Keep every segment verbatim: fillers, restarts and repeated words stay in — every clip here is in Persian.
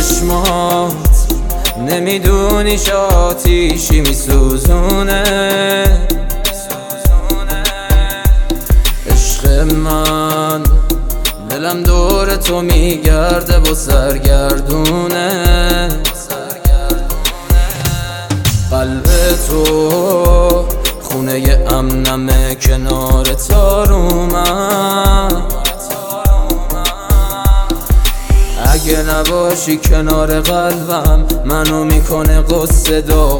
چشمات نمیدونی آتیشی میسوزونه. عشق من دلم دور تو میگرده و سرگردونه. قلب تو خونه امنمه کنار تارومم. اگه نباشی کنار قلبم منو میکنه قصه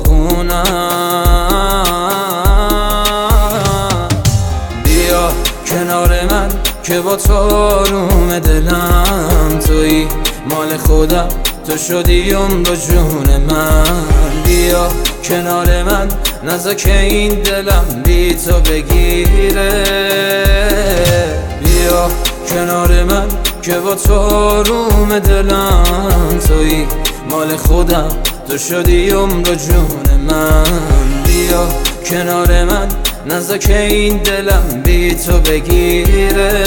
داغونم. بیا کنار من که با تو آروم دلم تویی، مال خودم تو شدی عمر و جون من. بیا کنار من نذار که این دلم بی تو بگیره. بیا کنار من که با تو آروم دلم تویی، مال خودم تو شدی عمر و جون من. بیا کنار من نذار که این دلم بی تو بگیره.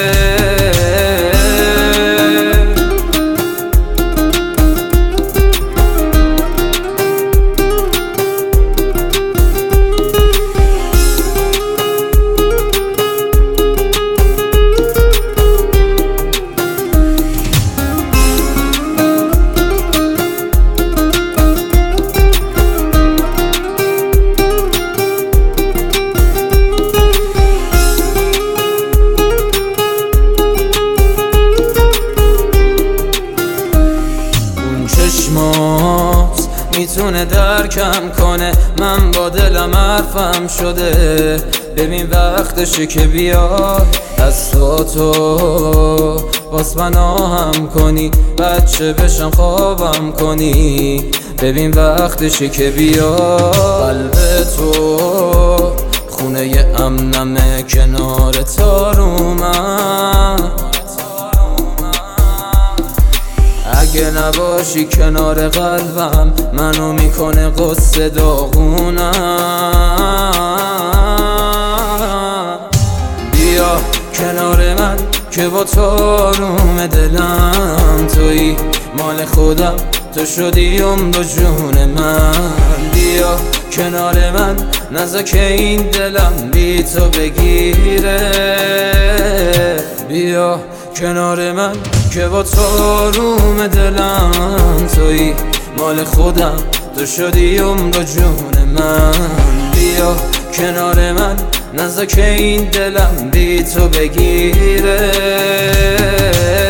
چشمات میتونه درکم کنه من با دلم حرفم شده. ببین وقتشه که بیای از تو تو باز من آهم کنی، بچه بشم خوابم کنی. ببین وقتشه که بیای قلب تو خونه امنمه کنار تارومم. اگه نباشی کنار قلبم منو میکنه قصه داغونم. بیا کنار من که با تو آروم دلم تویی، مال خودم تو شدی عمر و جون من. بیا کنار من نذار که این دلم بی تو بگیره. بیا کنار من که با تو آروم دلم تویی، مال خودم تو شدی عمر و جون من. بیا کنار من نذار که این دلم بی تو بگیره.